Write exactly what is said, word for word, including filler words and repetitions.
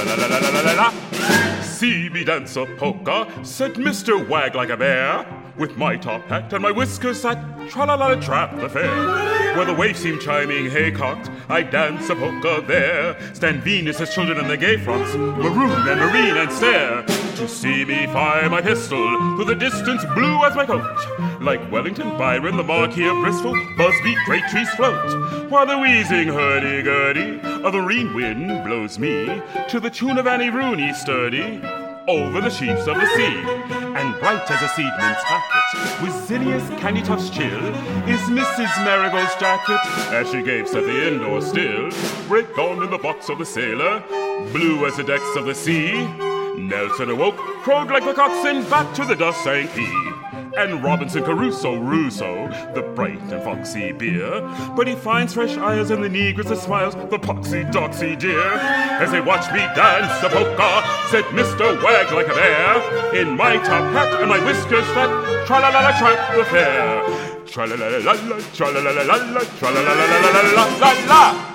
Tra-la-la-la-la-la-la-la. See me dance a polka, said Mister Wag like a bear. With my top hat and my whiskers sat tra-la-la-la-trap the fair. Where the waves seem chiming haycocked, I dance a polka there. Stand Venus's children in their gay frocks, maroon and marine and stare. To see me fire my pistol through the distance blue as my coat. Like Wellington, Byron, the Marquis of Bristol, Busby, great trees float. While the wheezing hurdy-gurdy of the Rhine wind blows me to the tune of Annie Rooney sturdy over the sheets of the sea. And bright as a seedman's packet, with Zinnia's candy tufts chill, is Missus Marigold's jacket, as she gapes at the indoor still. Break on in the box of the sailor, blue as the decks of the sea. Nelson awoke, crowed like the coxswain, back to the dust sank he. And Robinson Crusoe, Russo, the bright and foxy beer. But he finds fresh eyes in the negress that smiles, the poxy doxy dear. As they watch me dance a polka, said Mister Wag like a bear. In my top hat and my whiskers fat, tra-la-la-la-trap the fair. Tra-la-la-la-la, tra-la-la-la-la, tra-la-la-la-la-la-la-la-la.